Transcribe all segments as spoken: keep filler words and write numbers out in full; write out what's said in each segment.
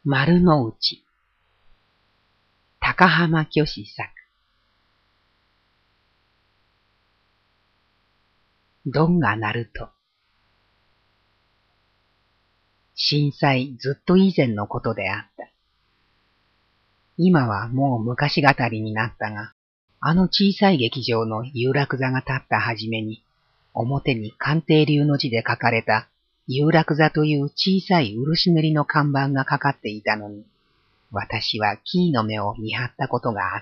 丸の内。高浜虚子作。ドンが鳴ると。震災ずっと以前のことであった。今はもう昔語りになったが、あの小さい劇場の有楽座が立ったはじめに、表に鑑定流の字で書かれた有楽座という小さい漆塗りの看板がかかっていたのに、私はキーの目を見張ったことがあった。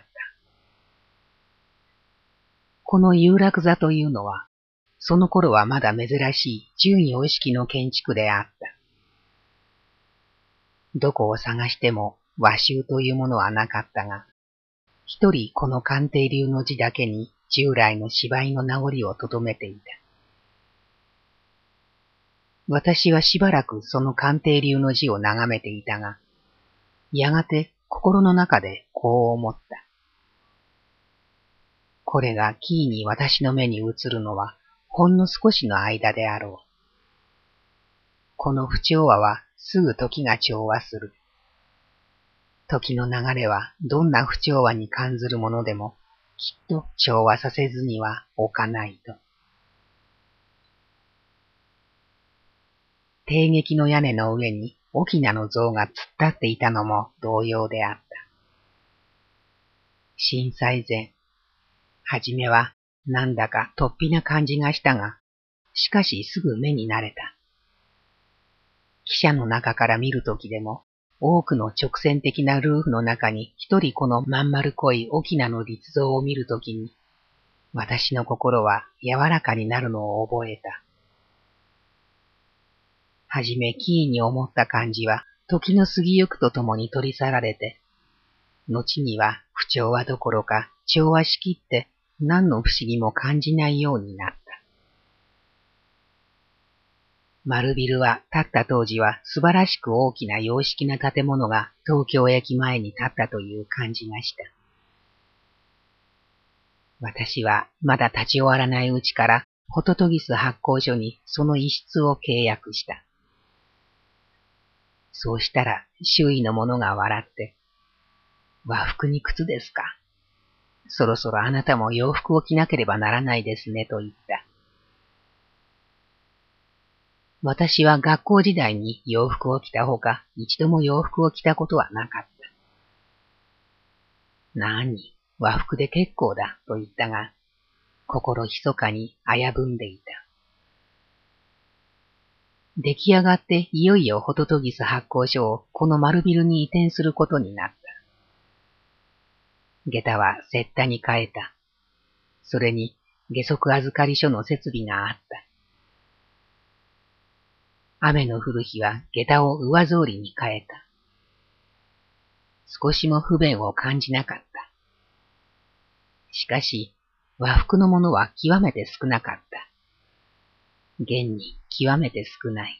この有楽座というのは、その頃はまだ珍しい純洋式の建築であった。どこを探しても和衆というものはなかったが、一人この鑑定流の字だけに従来の芝居の名残をとどめていた。私はしばらくその鑑定流の字を眺めていたが、やがて心の中でこう思った。これがキーに私の目に映るのはほんの少しの間であろう。この不調和はすぐ時が調和する。時の流れはどんな不調和に感ずるものでもきっと調和させずには置かないと。帝劇の屋根の上に翁の像が突っ立っていたのも同様であった。震災前、はじめはなんだか突飛な感じがしたが、しかしすぐ目に慣れた。汽車の中から見るときでも、多くの直線的なルーフの中に一人このまん丸っこい翁の立像を見るときに、私の心は柔らかになるのを覚えた。はじめキーに思った感じは、時の過ぎゆくとともに取り去られて、後には不調和どころか調和しきって何の不思議も感じないようになった。丸ビルは建った当時は素晴らしく大きな洋式な建物が東京駅前に建ったという感じがした。私はまだ立ち終わらないうちからホトトギス発行所にその一室を契約した。そうしたら周囲の者が笑って、和服に靴ですか。そろそろあなたも洋服を着なければならないですねと言った。私は学校時代に洋服を着たほか、一度も洋服を着たことはなかった。なに、和服で結構だと言ったが、心密かに危ぶんでいた。出来上がっていよいよホトトギス発行所をこの丸ビルに移転することになった。下駄は雪駄に変えた。それに下足預かり所の設備があった。雨の降る日は下駄を上草履に変えた。少しも不便を感じなかった。しかし、和服のものは極めて少なかった。現に極めて少ない。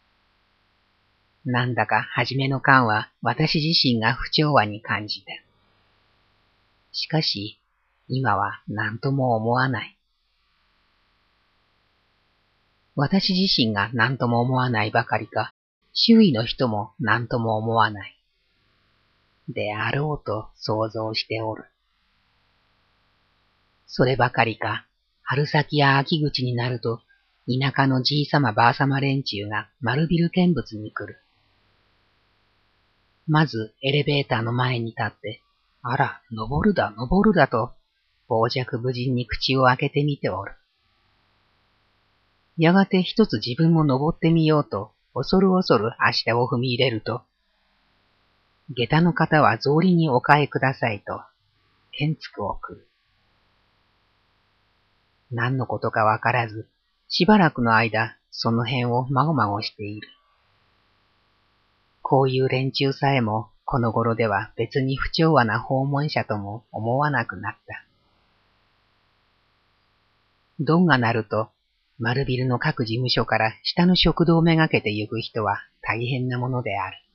なんだか初めの間は私自身が不調和に感じた。しかし、今は何とも思わない。私自身が何とも思わないばかりか、周囲の人も何とも思わない。であろうと想像しておる。そればかりか、春先や秋口になると、田舎のじいさまばあさま連中が丸ビル見物に来る。まずエレベーターの前に立って、あら、登るだ、登るだと、傍若無人に口を開けてみておる。やがて一つ自分も登ってみようと、恐る恐る足手を踏み入れると、下駄の方は草履にお替えくださいと、剣つくを食う。何のことかわからず、しばらくの間、その辺をまごまごしている。こういう連中さえも、この頃では別に不調和な訪問者とも思わなくなった。ドンが鳴ると、丸ビルの各事務所から下の食堂をめがけて行く人は大変なものである。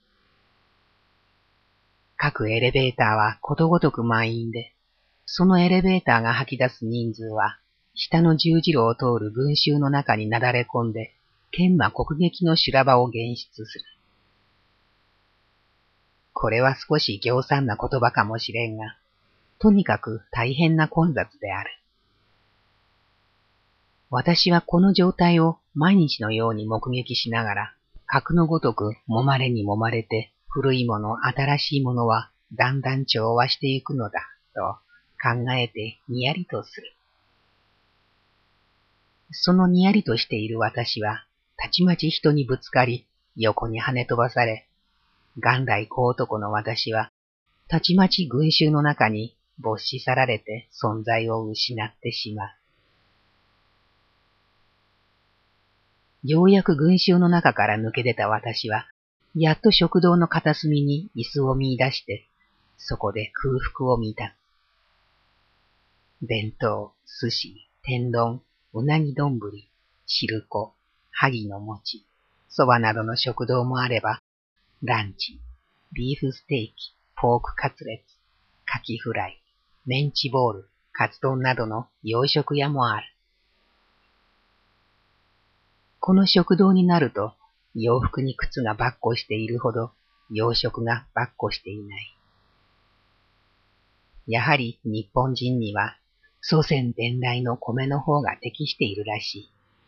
各エレベーターはことごとく満員で、そのエレベーターが吐き出す人数は、下の十字路を通る群衆の中になだれ込んで、研磨国劇の修羅場を現出する。 これは少し行産な言葉かもしれんが、とにかく大変な混雑である。私はこの状態を毎日のように目撃しながら、核のごとく揉まれに揉まれて、古いもの、新しいものはだんだん調和していくのだ、と考えてにやりとする。そのにやりとしている私は、たちまち人にぶつかり、横に跳ね飛ばされ、元来小男の私は、たちまち群衆の中に没し去られて存在を失ってしまう。ようやく群衆の中から抜け出た私は、やっと食堂の片隅に椅子を見出して、そこで空腹を見た。弁当、寿司、天丼、うなぎ丼、汁粉、萩の餅、蕎麦などの食堂もあれば、ランチ、ビーフステーキ、ポークカツレツ、カキフライ、メンチボール、カツ丼などの洋食屋もある。この食堂になると、洋服に靴がばっこしているほど、洋食がばっこしていない。やはり日本人には、祖先伝来の米の方が適しているらしい。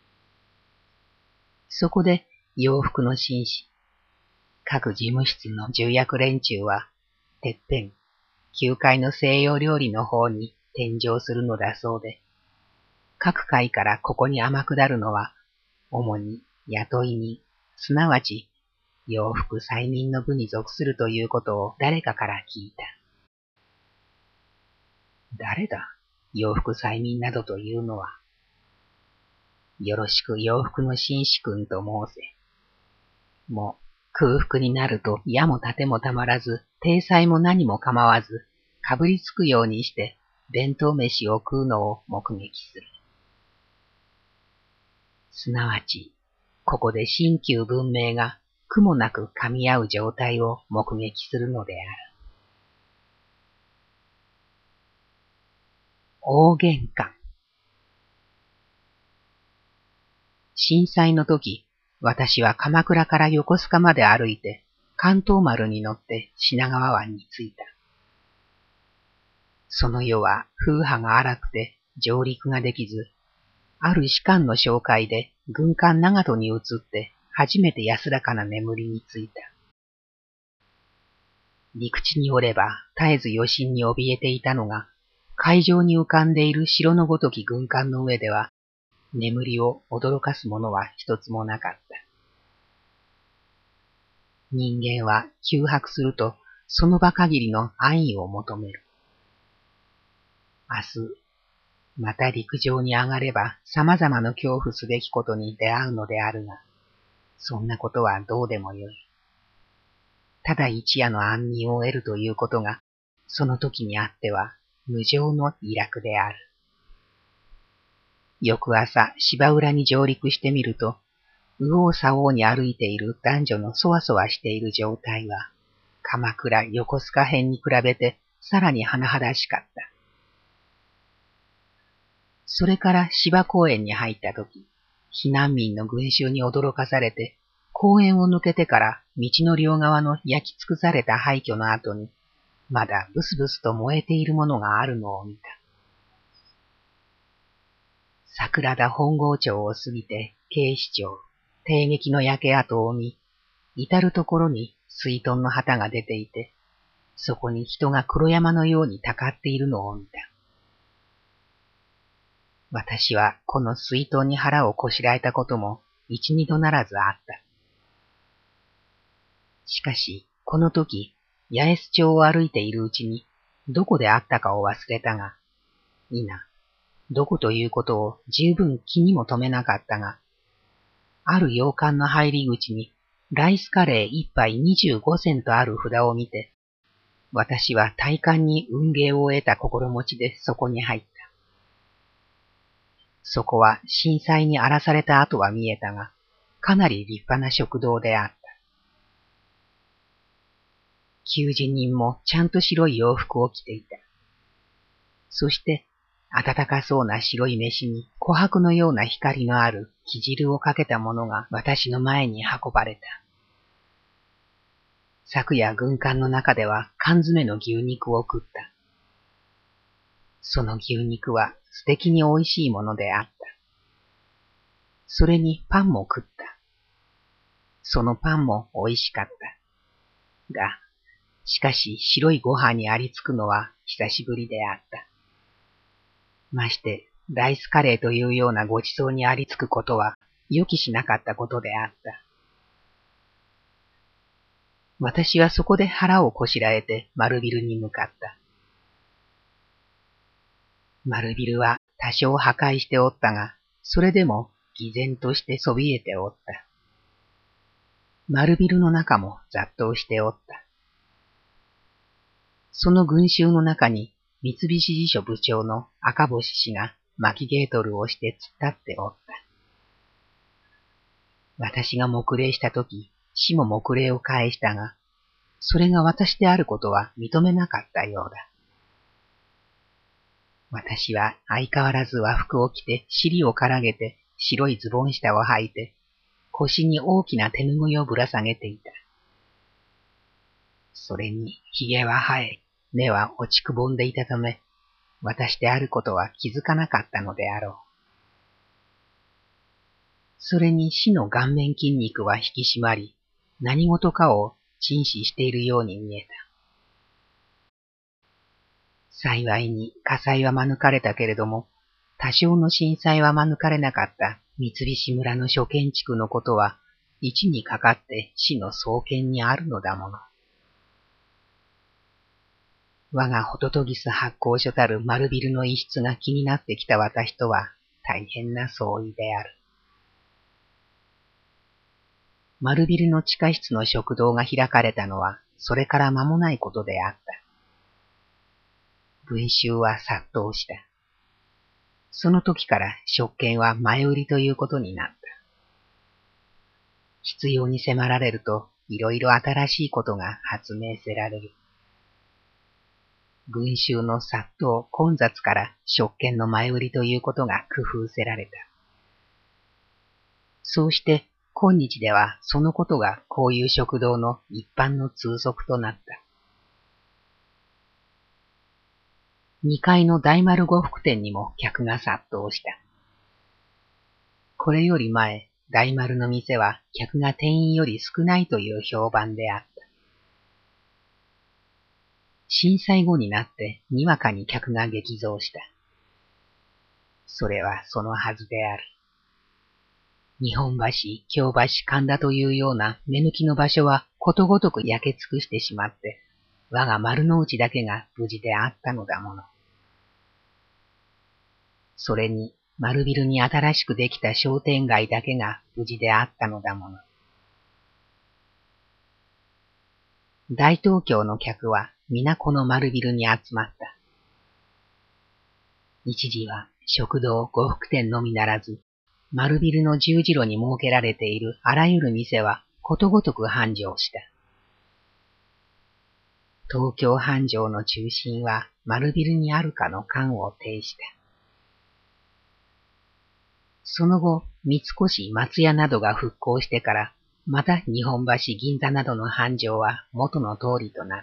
そこで洋服の紳士、各事務室の重役連中は、てっぺん、きゅうかいの西洋料理の方に転乗するのだそうで、各階からここに天下るのは、主に雇い人、すなわち洋服催眠の部に属するということを誰かから聞いた。誰だ、洋服催眠などというのは。よろしく洋服の紳士君と申せ。もう空腹になると矢も盾もたまらず、体裁も何も構わず、かぶりつくようにして弁当飯を食うのを目撃する。すなわち、ここで新旧文明が苦もなく噛み合う状態を目撃するのである。大玄関。震災の時、私は鎌倉から横須賀まで歩いて、関東丸に乗って品川湾に着いた。その夜は風波が荒くて上陸ができず、ある士官の紹介で軍艦長門に移って初めて安らかな眠りについた。陸地におれば絶えず余震に怯えていたのが、海上に浮かんでいる城のごとき軍艦の上では、眠りを驚かすものは一つもなかった。人間は窮迫すると、その場限りの安易を求める。明日、また陸上に上がれば様々な恐怖すべきことに出会うのであるが、そんなことはどうでもよい。ただ一夜の安眠を得るということが、その時にあっては無常の意楽である。翌朝、芝浦に上陸してみると、右往左往に歩いている男女のそわそわしている状態は、鎌倉横須賀編に比べてさらに甚だしかった。それから芝公園に入ったとき、避難民の群衆に驚かされて、公園を抜けてから道の両側の焼き尽くされた廃墟の後に、まだブスブスと燃えているものがあるのを見た。桜田本郷町を過ぎて警視庁、帝劇の焼け跡を見、至るところに水遁の旗が出ていて、そこに人が黒山のようにたかっているのを見た。私はこの水遁に腹をこしらえたことも一二度ならずあった。しかし、この時、八重洲町を歩いているうちに、どこであったかを忘れたが、いな、どこということを十分気にも留めなかったが、ある洋館の入り口に、ライスカレー一杯二十五銭とある札を見て、私は体感に運ゲーを得た心持ちでそこに入った。そこは震災に荒らされた跡は見えたが、かなり立派な食堂であった。求人人もちゃんと白い洋服を着ていた。そして、暖かそうな白い飯に琥珀のような光のある生汁をかけたものが私の前に運ばれた。 昨夜軍艦の中では缶詰の牛肉を食った。その牛肉は素敵に美味しいものであった。それにパンも食った。そのパンも美味しかった。が、しかし白いご飯にありつくのは久しぶりであった。まして、ライスカレーというようなごちそうにありつくことは予期しなかったことであった。私はそこで腹をこしらえて丸ビルに向かった。丸ビルは多少破壊しておったが、それでも毅然としてそびえておった。丸ビルの中も雑踏しておった。その群衆の中に三菱地所部長の赤星氏が巻きゲートルをして突っ立っておった。私が黙礼したとき、死も黙礼を返したが、それが私であることは認めなかったようだ。私は相変わらず和服を着て尻をからげて白いズボン下を履いて、腰に大きな手ぬぐいをぶら下げていた。それに髭は生え、目は落ちくぼんでいたため、私であることは気づかなかったのであろう。それに死の顔面筋肉は引き締まり、何事かを沈視しているように見えた。幸いに火災は免れたけれども、多少の震災は免れなかった三菱村の諸建築のことは、一にかかって死の創建にあるのだもの。我がホトトギス発行所たる丸ビルの一室が気になってきた私とは大変な相違である。丸ビルの地下室の食堂が開かれたのはそれから間もないことであった。群衆は殺到した。その時から食券は前売りということになった。必要に迫られるといろいろ新しいことが発明せられる。群衆の殺到混雑から食券の前売りということが工夫せられた。そうして今日ではそのことがこういう食堂の一般の通則となった。二階の大丸呉服店にも客が殺到した。これより前、大丸の店は客が店員より少ないという評判であった。震災後になってにわかに客が激増した。それはそのはずである。日本橋、京橋、神田というような目抜きの場所はことごとく焼け尽くしてしまって、我が丸の内だけが無事であったのだもの。それに丸ビルに新しくできた商店街だけが無事であったのだもの。大東京の客は皆この丸ビルに集まった。一時は食堂、呉服店のみならず、丸ビルの十字路に設けられているあらゆる店はことごとく繁盛した。東京繁盛の中心は丸ビルにあるかの感を呈した。その後、三越、松屋などが復興してから、また日本橋、銀座などの繁盛は元の通りとなった。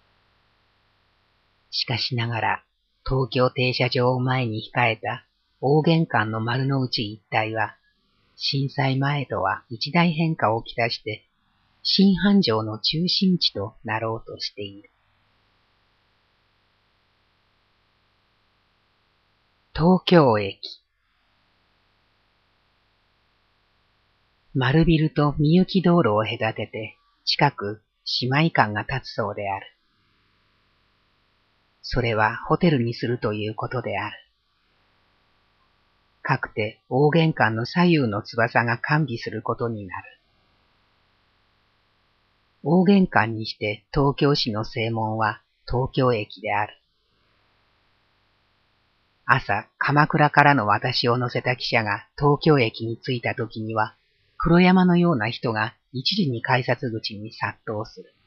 しかしながら、東京停車場を前に控えた大玄関の丸の内一帯は、震災前とは一大変化をきたして、新繁盛の中心地となろうとしている。東京駅。丸ビルとみゆき道路を隔てて、近く姉妹館が建つそうである。それはホテルにするということである。かくて大玄関の左右の翼が完備することになる。大玄関にして東京市の正門は東京駅である。朝、鎌倉からの私を乗せた汽車が東京駅に着いた時には、黒山のような人が一時に改札口に殺到する。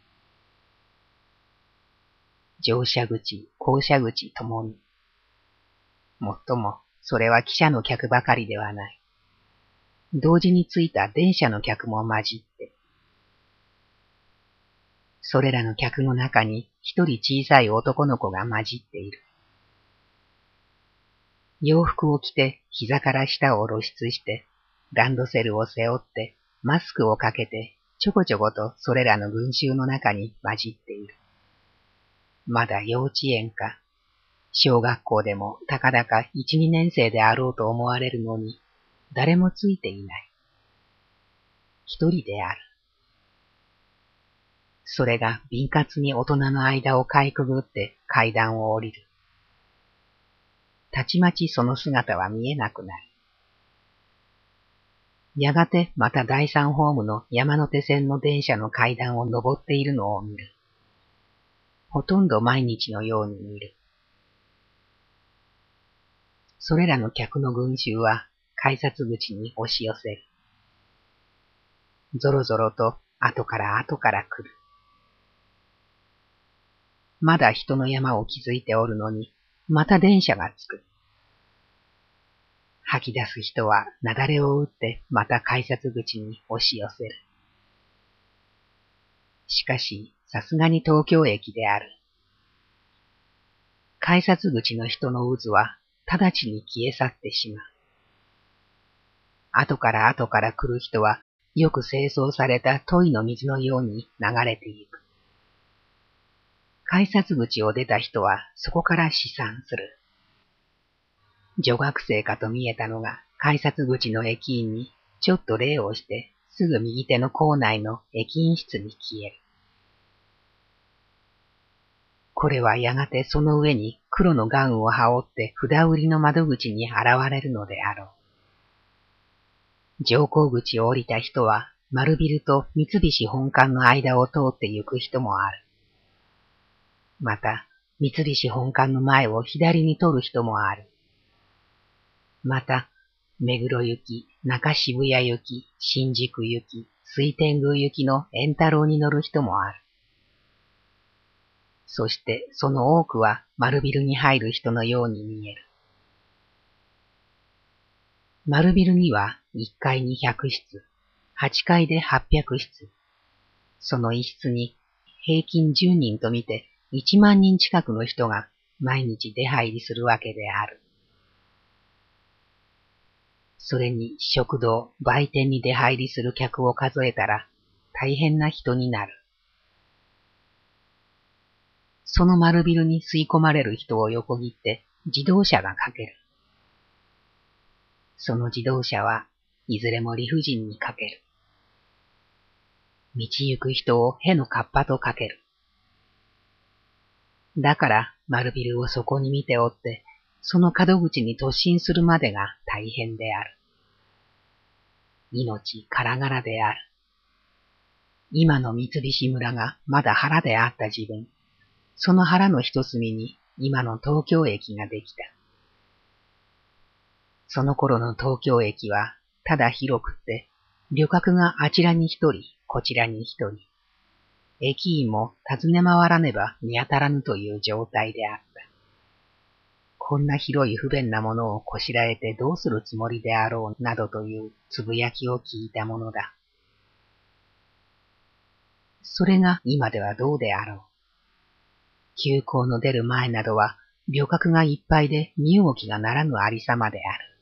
乗車口、降車口ともに。もっとも、それは汽車の客ばかりではない。同時に着いた電車の客も混じって。 それらの客の中に一人小さい男の子が混じっている。洋服を着て膝から下を露出して、ランドセルを背負って、マスクをかけて、ちょこちょことそれらの群衆の中に混じっている。まだ幼稚園か、小学校でもたかだか一、二年生であろうと思われるのに、誰もついていない。一人である。それが敏捷に大人の間をかいくぐって階段を降りる。たちまちその姿は見えなくなる。やがてまた第三ホームの山手線の電車の階段を登っているのを見る。ほとんど毎日のように見る。それらの客の群衆は改札口に押し寄せる。ぞろぞろと後から後から来る。まだ人の山を築いておるのに、また電車が着く。吐き出す人は雪崩を打ってまた改札口に押し寄せる。しかし、さすがに東京駅である。改札口の人の渦は直ちに消え去ってしまう。後から後から来る人はよく清掃された樋の水のように流れていく。改札口を出た人はそこから試算する。女学生かと見えたのが改札口の駅員にちょっと礼をしてすぐ右手の構内の駅員室に消える。これはやがてその上に黒のガウンを羽織って札売りの窓口に現れるのであろう。乗降口を降りた人は丸ビルと三菱本館の間を通って行く人もある。また、三菱本館の前を左に取る人もある。また、目黒行き、中渋谷行き、新宿行き、水天宮行きの円太郎に乗る人もある。そしてその多くは丸ビルに入る人のように見える。丸ビルにはいっかいにひゃくしつ、はちかいではっぴゃくしつ。その一室に平均じゅうにんとみていちまんにん近くの人が毎日出入りするわけである。それに食堂、売店に出入りする客を数えたら大変な人になる。その丸ビルに吸い込まれる人を横切って自動車がかける。その自動車はいずれも理不尽にかける。道行く人をへのカッパとかける。だから丸ビルをそこに見ておって、その角口に突進するまでが大変である。命からがらである。今の三菱村がまだ腹であった自分、その腹の一隅に今の東京駅ができた。その頃の東京駅はただ広くって、旅客があちらに一人、こちらに一人。駅員も尋ね回らねば見当たらぬという状態であった。こんな広い不便なものをこしらえてどうするつもりであろうなどというつぶやきを聞いたものだ。それが今ではどうであろう。急行の出る前などは旅客がいっぱいで身動きがならぬありさまである。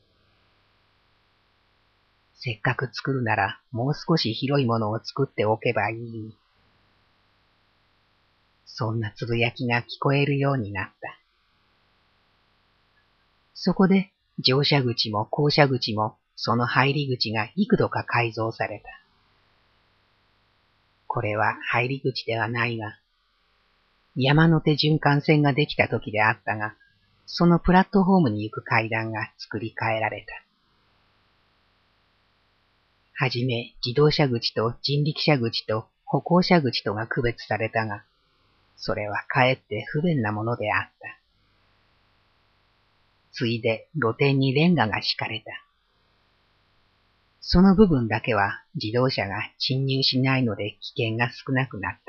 せっかく作るならもう少し広いものを作っておけばいい。そんなつぶやきが聞こえるようになった。そこで乗車口も降車口もその入り口が幾度か改造された。これは入り口ではないが、山手循環線ができた時であったが、そのプラットフォームに行く階段が作り変えられた。はじめ自動車口と人力車口と歩行者口とが区別されたが、それはかえって不便なものであった。ついで露店にレンガが敷かれた。その部分だけは自動車が侵入しないので危険が少なくなった。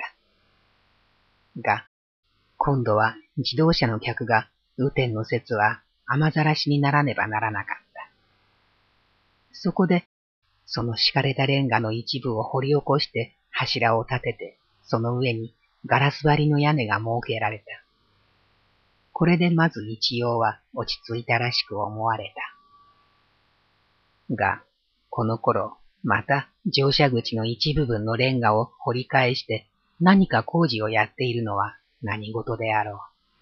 が、今度は自動車の客が雨天の節は雨ざらしにならねばならなかった。そこで、その敷かれたレンガの一部を掘り起こして柱を立てて、その上にガラス張りの屋根が設けられた。これでまず日曜は落ち着いたらしく思われた。が、この頃、また乗車口の一部分のレンガを掘り返して何か工事をやっているのは何事であろう。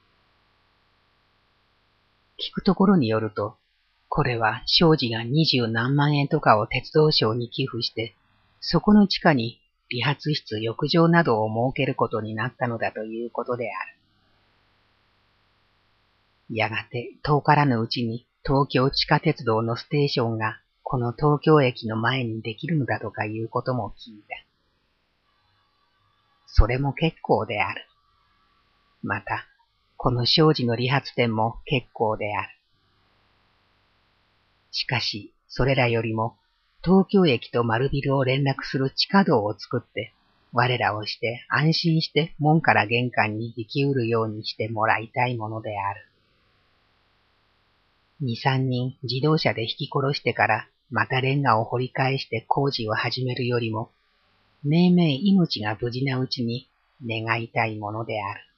聞くところによると、これは庄司が二十何万円とかを鉄道省に寄付して、そこの地下に理髪室、浴場などを設けることになったのだということである。やがて遠からぬうちに東京地下鉄道のステーションがこの東京駅の前にできるのだとかいうことも聞いた。それも結構である。また、この庄司の理髪店も結構である。しかし、それらよりも、東京駅と丸ビルを連絡する地下道を作って、我らをして安心して門から玄関に行きうるようにしてもらいたいものである。二三人自動車で引き殺してからまたレンガを掘り返して工事を始めるよりも、めいめい命が無事なうちに願いたいものである。